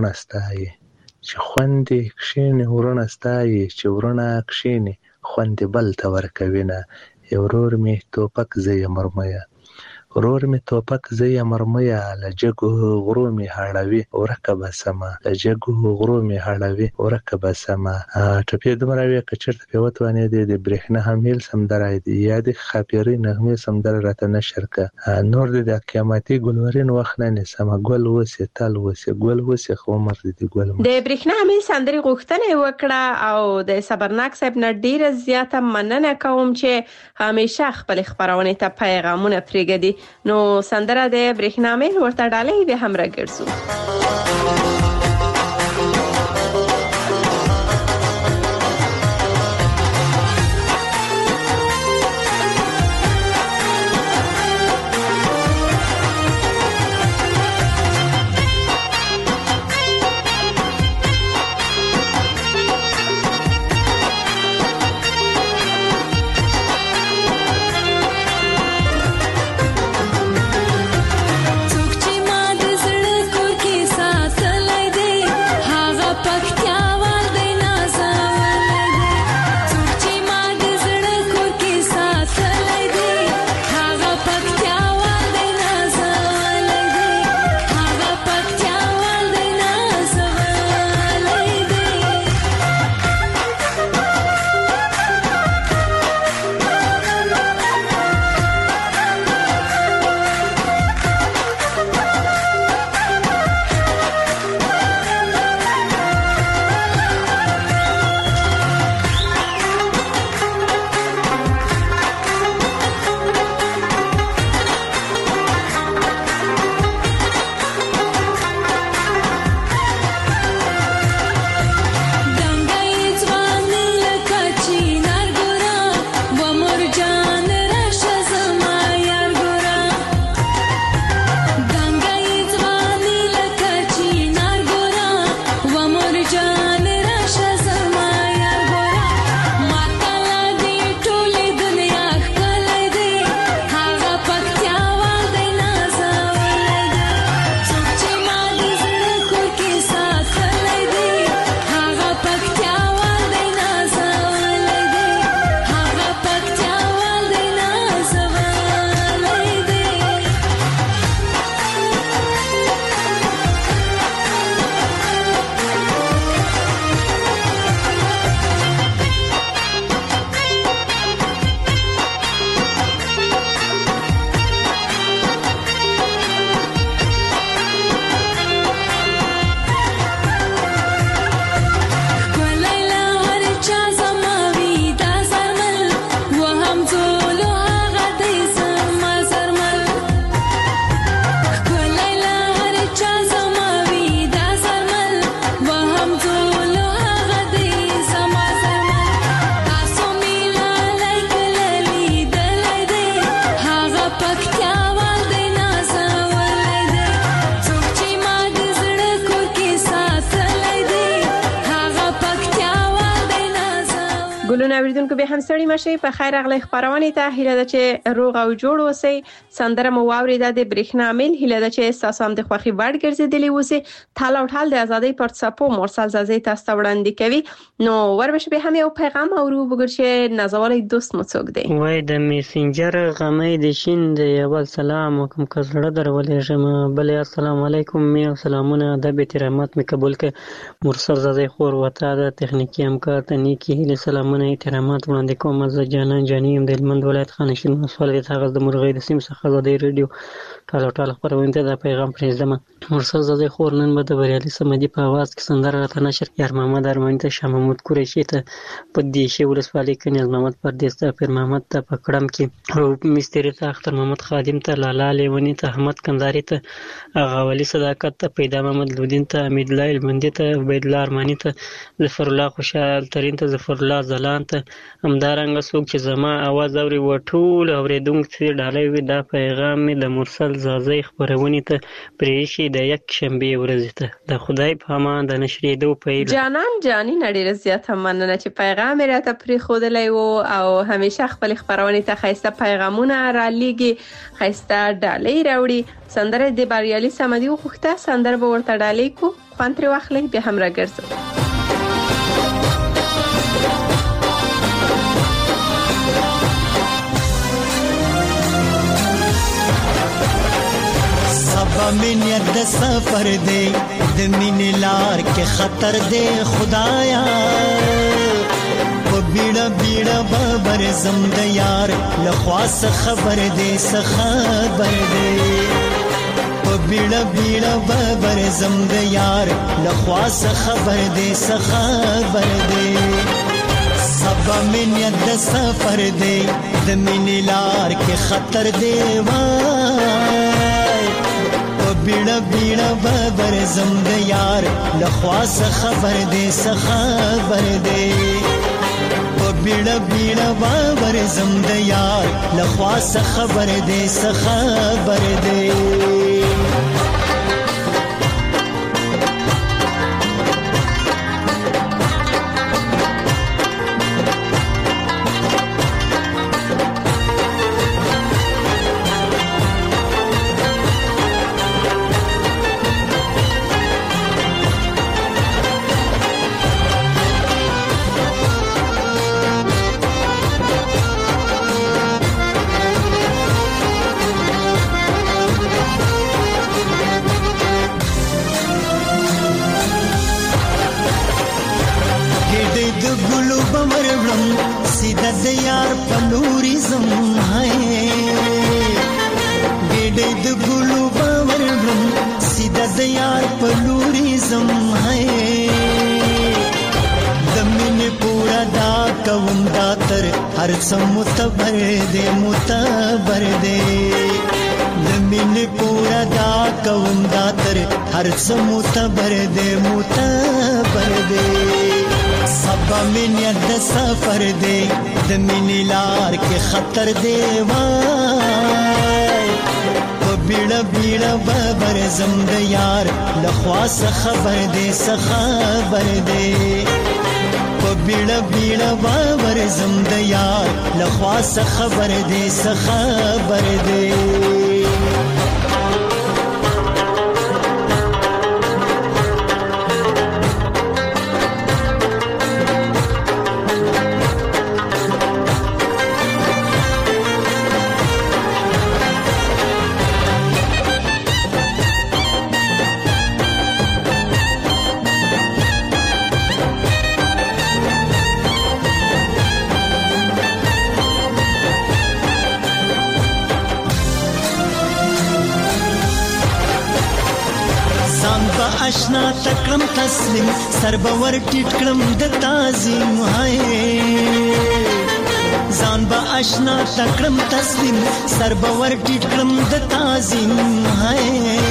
S18: ورنستای چې ورونه کښینه خوندې بل ته ورکوینه ورور می توپک زې مرمیا لجګو غرو می هړوي ورکه بسما ټپې دمروي کچرته په وتوانې د برېښنا حمل سمدره دی یاد خاپيري نغمه سمدره راته نشرکه نور د قیامتي ګلورین وخت نه سم ګل وسه خو مرد دی ګل
S5: د برېښنا حمل سندري غوښتنه وکړه او د صبرناک صاحب نه ډیره زیاته مننه کوم چې همیشه خپل خبرونه ته پیغامونه پرېږدي نو سندره د برېښنا حمل ورته ډالۍ به هم راګرځو
S6: څوک چې ما د زړه کور کې
S5: ګلونه اوریدونکو به هم ستړي مشي په خیر اغلی خبرونه ته هیله ده چې روغ او جوړ اوسئ. سندره مو واوریده د برېښنا میل هیله ده چې تاسو هم د خوخي وړ ګرځیدلی اوسئ. تال او ټال د ازادۍ پر څپو مرسل زازي تاسو ته وړاندې کوي. نو وربش به هم یو پیغام اورو وګور چې نازولای دوست مو څوک دی.
S19: وای د میسنجر غمې د شین د اول سلام کوم کزړه درولې ژم بل السلام علیکم می سلامونه د بیت رحمت می قبول ک مرسل زازي خور وتا د تخنیکی همکار ته نیکی هیله سلامونه احترامات وړاندې کوم. زه جانان جانیم د هلمند ولایت خانشین مسؤل د د مرغۍ د سیم څخه د ریډیو ټاله خبرونه ته د پیغام پرېږدم. مرسل زازي خور نن به د بریالي سمدي په आवाज کې سندره راته نشر یار محمد ارمان ته شاه محمود قریشي ته په دیشه ولسوالۍ کې نیاز محمد پردیس ته پیر محمد ته په کړم کې روب مستری ته اختر محمد خادم ته لالا لیونی ته احمد کنداری ته غاولي صداقت ته پیدا محمد لودین ته امید الله المندي ته عبید الله ارمانی ته ظفر الله خوشحال ترین ته ظفر الله زلان ته همدارنګه څوک چې زما आवाज اوري وټول اوریدونکو ته ډالۍ وي دا پیغام د مرسل زازي خبرونه ته پرېشي د یک شنبه ورځ ته د خدای په امان د نشریدو پیل.
S5: جانان جانی نړۍ زیاته مننه چې پیغام راته پرې خودلای او همیشه خپل خبرونه ته خاصه پیغامونه را لېږي خاصه ډالۍ راوړي. سندره د بریالي سمدي وخته سندره به ورته ډالۍ کو خوان تر واخلې به هم راګرځو.
S8: سبا منیت د سفر دے د مین لار کې خطر دے خدایا په بیړه بیړه بابر زم د یار لخواس خبر دے خبر دے په بیړه بیړه بابر زم د یار لخواس خبر دے خبر دے سبا منیت د سفر دے د مین لار کې خطر دے بیڑا بیڑا بابر زم د یار لخواس خبر دے خبر دے بیڑا بیڑا بابر زم د یار لخواس خبر دے خبر دے. متبر دے متبر دے لمن پورا دا کوم داتر هر څه متبر دے متبر دے سبا من ید سفر دے د من لار کې خطر دے وای په بیړه بیړه بابر زم د یار لخواس خبر دے خبر دے بیڑا بیڑا بابر زم د یار لخواس خبر دے خبر دے. آشنا تکړم تسلیم سر باور ټیټ کړم د تعظیم هاي ځان با آشنا تکړم تسلیم سر باور ټیټ کړم د تعظیم هاي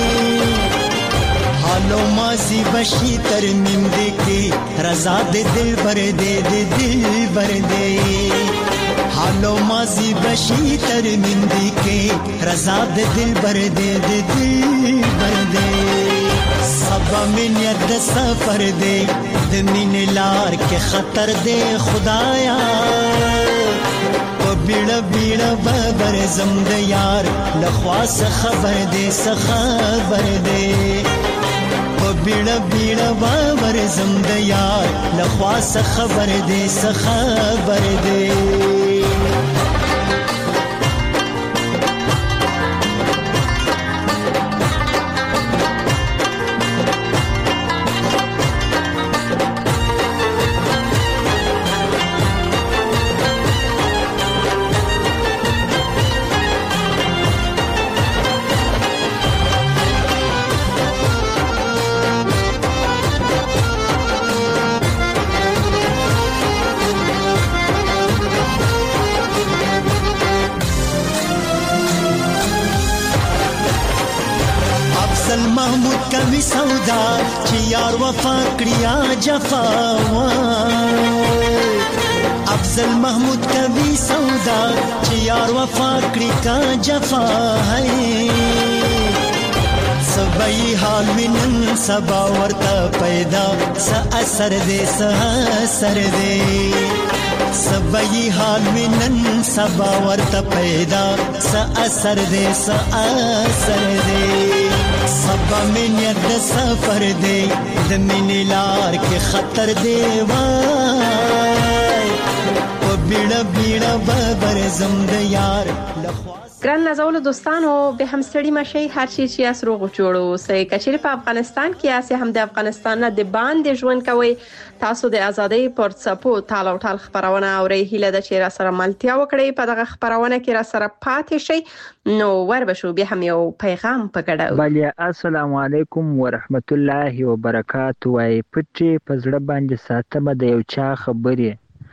S8: حالو ماضی بشي ترمیم دې کې رضا دې دل بر دې دل بر دې حالو ماضی بشي ترمیم دې کې رضا دې دل بر دې دل بر دې سبا منیت د سفر دی د مین لار کې خطر دی خدایا په بیړه بیړه ببر زم د یار لخواس خبر دی خبر دی په بیړه بیړه ببر زم د یار لخواس خبر دی خبر دی محمود کمی سودا چې یار وفا کړیا جفا افضل محمود کمی سودا چې یار وفا کړی کا جفا ہے سبای حال من سبا ورته پیدا س اثر دې س اثر دې سبای حال من سبا ورته پیدا س اثر دې س اثر دې سبا منیت د سفر دی د مینې لار کې خطر دی وای په بیړه بیړه ببر زم د یار
S5: ګران نازولو دوستانو به هم ستړي مشي هر شي چې اسرو غوړو سې کچېره په افغانستان کې اسه هم د افغانستان نه د باندې ژوند کوي تاسو د ازادۍ پر څپو تال او ټال خبرونه اوري هله د چیرې سره ملتیا وکړي په دغه خبرونه کې را سره پاتې شي نو وربشو به هم یو پیغام پکړو
S20: بله السلام علیکم ورحمت الله وبرکاتہ وای پټي پزړه باندې ساتمه د یو چا خبرې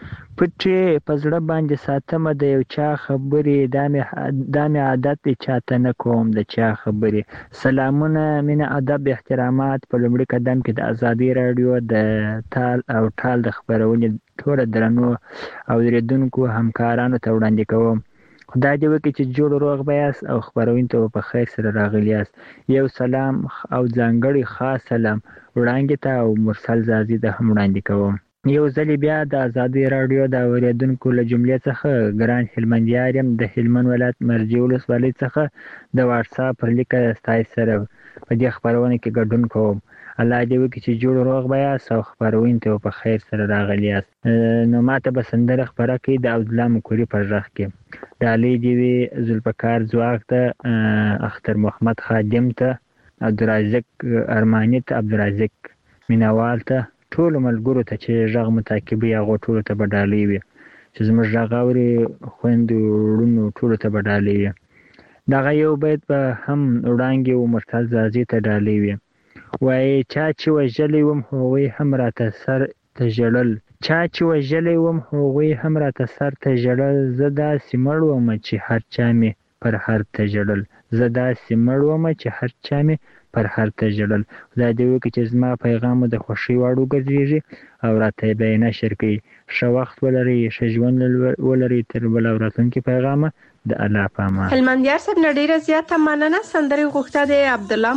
S20: پټي پزړه باندې ساتمه د یو چا خبرې دامه عادت چاته نه کوم د چا خبرې سلامونه مینه ادب احترامات په لومړي قدم کې د ازادي رادیو د تال او ټال د خبرونې ټول درنو او ریدونکو همکارانو ته وړاندې کوم خدای دې وکړي چې جوړ روغ بیاس او خبرونه ته په خیر سره راغلی یاست یو سلام او ځانګړي خاص سلام وړاندې ته او مرسل زازي د هم وړاندې کوم یو ځل بیا د ازادي رادیو د اوریدونکو له جملې څخه ګران هلمندیار يم د هلمند ولایت مرجې ولسوالۍ څخه د واتس اپ پر لیکه ستای سره په دې خبرونه کې ګډون کوم الله دې وکړي چې جوړ روغ بیاس او خبرونه ته په خیر سره راغلی یاست نو ماته به سندره خبره کوي د عبدالله مکوري پر ځخ کې د علي دیوی ذوالفقار زواق ته اختر محمد خادم ته عبدالرزاق ارمانی ته عبدالرزاق مینوال ته ټول ملګرو ته چې ژغ متعقبي هغه ټول ته بدالي وي چې زموږ ژغ اوري خويندو ورونو ټول ته بدالي وي دا یو بیت به هم وړاندې او مرتضی زازي ته ډالي وي وای چا چې وجلې وم هووي هم راته سر ته جړل چا چې وجلې وم هووي هم راته سر ته جړل زدا سیمړ وم چې هر چا می پر هر ته جړل زدا سیمړ وم چې هر چا می پر هر ته جړل خدای دې وکړي چې زما پیغام د خوشي واړو ګرځي او راته به نشر کړي شو وخت ولري شجون ولري تر بل اوراتونکو پیغام د الله پاما
S5: هلمندیار صاحب نډیره زیاته مننه سندري غوښته د عبدالله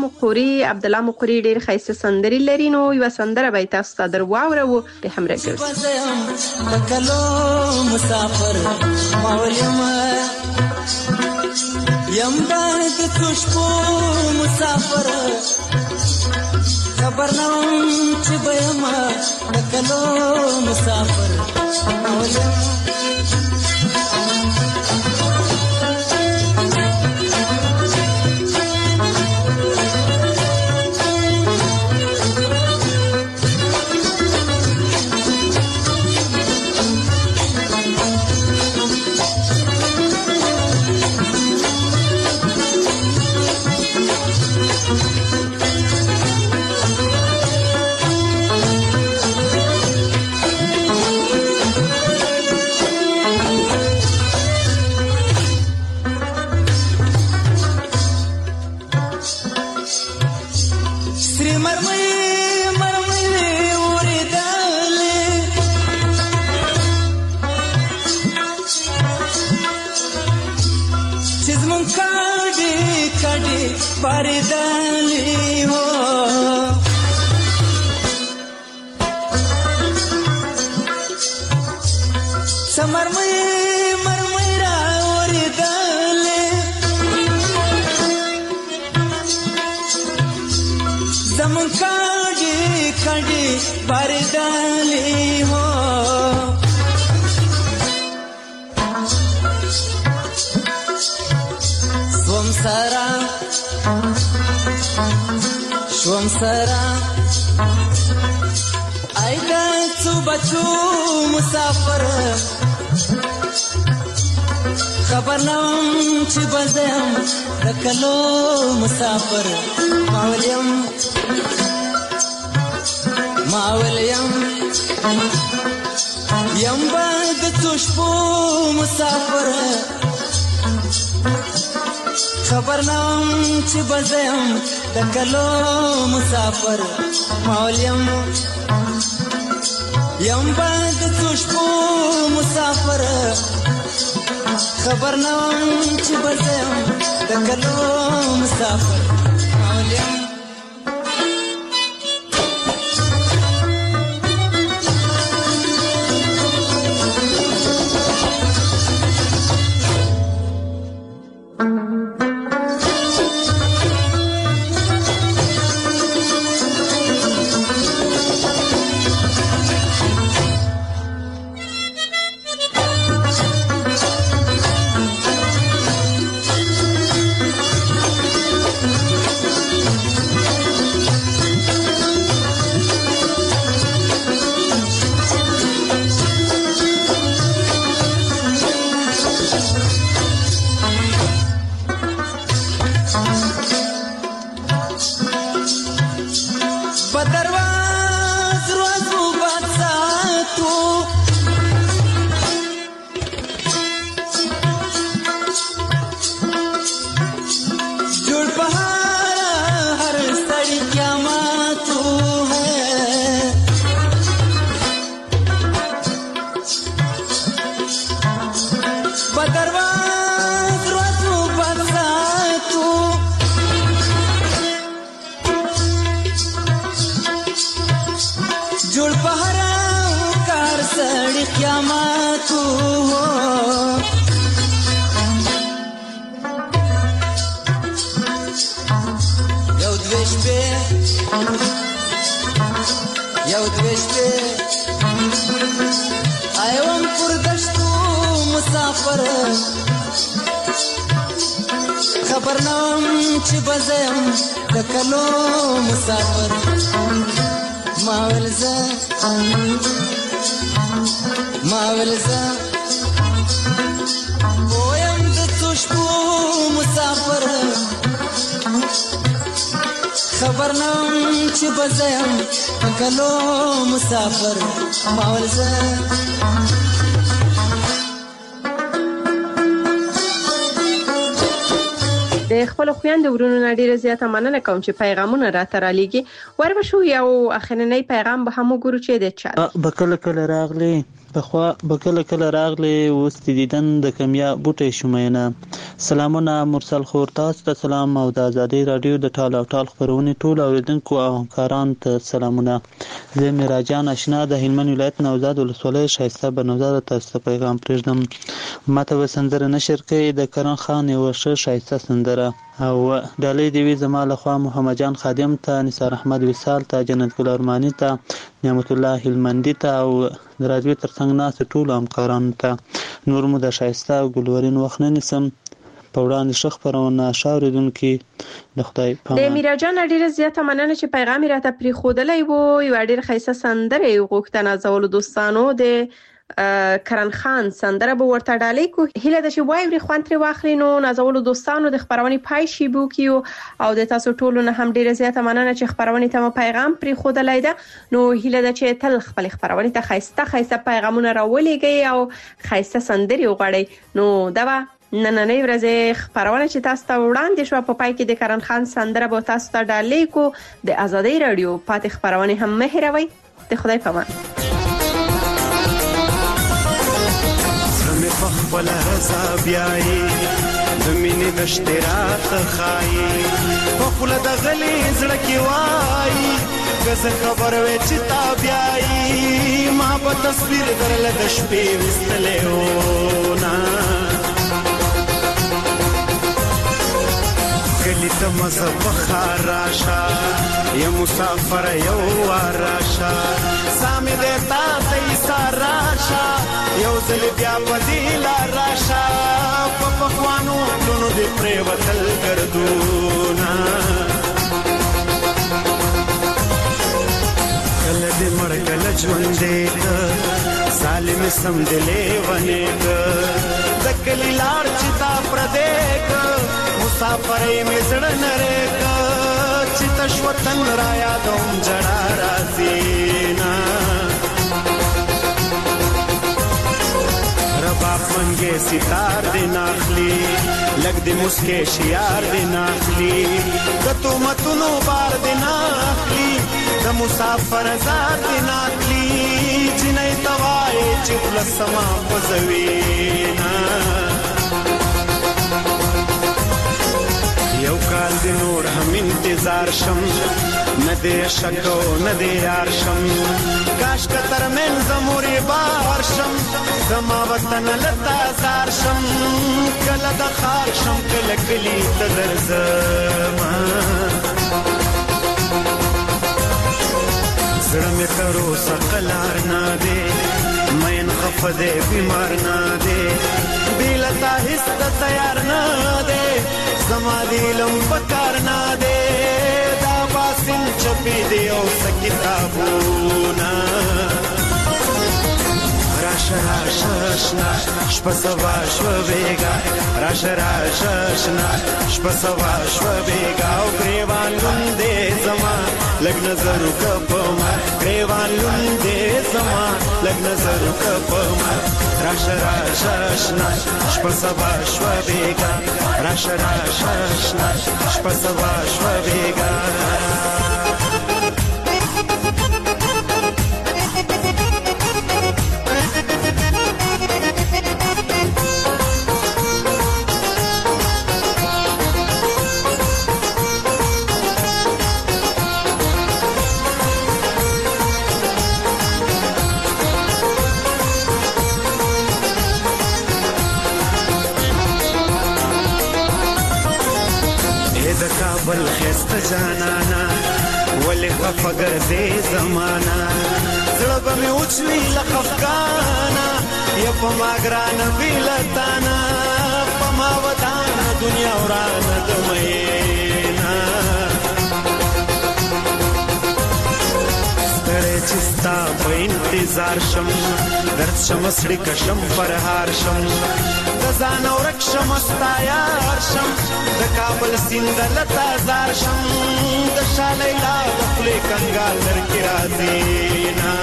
S5: مقوري ډیر خیسه سندري لري نو یو سندره به تاسو ته درواورو به هم راګرځي
S8: مسافر مولما یم باندې خوشبو مسافر خبر نوم چې بېما کلو مسافر مولما
S21: बारिदाली हो
S17: مرمۍ مرمۍ را ورېدلې زمون کاږي کاږي بارېدلې هو شوم سرا ایدا څو بچو مسافر خبر نم چې بزم د کلو مسافر ماولیم یم بعد څو شپو مسافر خبر نام چې بزم د کلو مسافر مولیم یم بعد څو شپو مسافر خبر نام چې بزم د کلو مسافر مولیم خبر نام چې بزم د کلو مسافر ماولزه ویم د تشبو مسافر خبر نام چې بزم د کلو مسافر ماولزه
S5: د خپل خويند ورونو نه ډیره زیاته مننه کوم چې پیغامونه راته را لېږي وربشو یو اخرنۍ پیغام به هم وګورو چې د چا
S13: بکله کله راغلی بخوا بکله کله راغلی اوس دیدن د کمیا بوټي شومینه سلامونه مرسل خور تاسو ته سلام او د ازادي رادیو د ټال او ټال خبرونه ټول اوریدونکو او همکاران ته سلامونه زه میراجان آشنا د هلمند ولایت نوزاد ولسوالۍ شایسته بنوزاد تاسو ته پیغام پرېږدم ماته وسندره نشر کوي د کرن خان یو شایسته سندره او ډالۍ دی وی زما له خوا محمد جان خادم ته نثار احمد وصال ته جنت ګل ارمانی ته نعمت الله هلمندی ته او راځي ترڅنګ ناس ټول همکاران ته نور مو د شایسته او ګلورین وخت نه نسم په وړاندې شخ پرونه شاوریدونکو د خدای په
S5: د میراجان ډیره زیاته مننه چې پیغام راته پری خودلې وو یو ډیر خیسه سندره یو غوښتنه زول دوستانو د کرن خان سندره به ورته ډالۍ کو هله د شی وایوري خوانتري واخلینو نازول دوستانو د خبرونې پای شي بو کیو او د تاسو ټولو نه هم ډیره زیاته مننه چې خبرونې ته پیغام پری خودلې ده نو هله د چې تل خپل خبرونې ته خیسته پیغامونه راولېږي او خیسته سندري وغړي نو دا نننې ورځې خبرونه چې تاسو ته وړاندې شو په پای کې د کرن خان سندره به تاسو ته ډالۍ کو د ازادي رادیو پاتې خبرونه هم مهروي د خدای په امان
S21: خپل رضا بیاي د مینې د اشتراق خای په خپل د غلي زړه کې وای کزه خبر وې چې تا بیاي ما په تصویر درل د شپې وستلې و نا کلی ته مزه بخار راشا یا مسافر یو راشا سامي دې تا ته ساراشا یو ځل بیا بدیل راشا په پخوانو لونو دې پرې وتل ګردونا کله دې مړ کله ژوندې ظالم سم دې لیونې د کلی لار چې تا پردې مسافرې مې زړه نرې چې تشوتن را یادوم جړا راځي نا رباب منګې ستار دې ناخلي لګ دې مسکې شیار دې ناخلي د تومتونو بار دې ناخلي د مسافر زار دې ناخلي چې نه توای چې لسما پزوینا یو کال دی نور هم انتظار شم نه دی شکو نه دی یار شم کاش که ترمن زموری بار شم زما وطن لتا زار شم کله د خار شم کله کلی ته درځم زړه مې تر اوسه قلار نه دی مین خفه دی بیمار نه دی بیلتا هیڅ ته تیار نه دی زما دیلم پکار نه دی دا باسن چپی دی او کتابونه راشه راشنا شپه سوا شوه بیگا راشه راشنا شپه سوا شوه بیگا او گریوان لوندې زما لګ نظر کپما گریوان لوندې زما لګ نظر کپما راشه راشنا شپه سوا شوه بیگا راشه راشنا شپه سوا شوه بیگا بل خست جانانا ولی خفگر دی زمانا زړه مې اوچوي لخفقانا یا په ما ګرانه بیلتانا په ما ودانه دنیا ورانه د مینا ستړی چې ستا په انتظار شم درد شم سړي کشم فرهار شم د ځان ورک شم ستا یار شم د کابل سیند لتا زار شم د شاه لیلا د خولې کنګال درکې راځي نا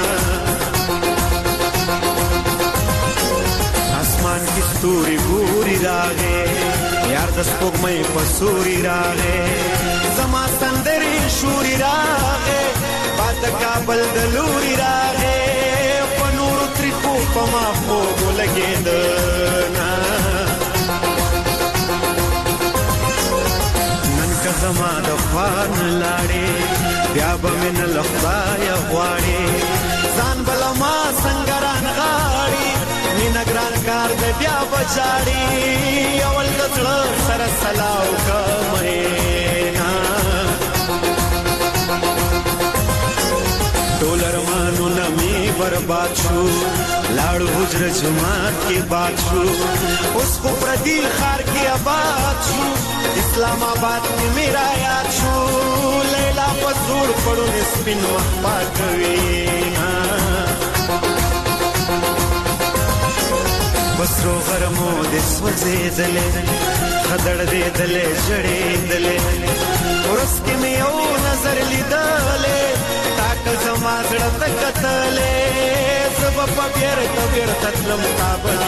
S21: اسمان کې ستوري ګوري راغې یار د سپوږمۍ په سوري راغې زما سندرې شوري راغې باد د کابل د لوري راغې په نورو تریخو په ما خوب ولګېده زما د خوان لاړې بیا به مې نه له خدایه غواړې ځان بله ما څنګه رانغاړي مینه ګران کار دی بیا به جاړي اول د زړه سره سلا وکړه مینا ټول ارمانونه مې برباد شو لاړو حجره جماعت کې باد شو اوس خو پردي ښار کې آباد شو اسلام آباد کې میرا یاد شو لیلا په زور پړو سپین مخ پاکوي بسرو غرمو د سوځېدلې خدړ دېدلې جړېدلې ورس کې مې یو نظر لیدلې تاک زما زړه ته کتلې زه به په بیرته تلم تا به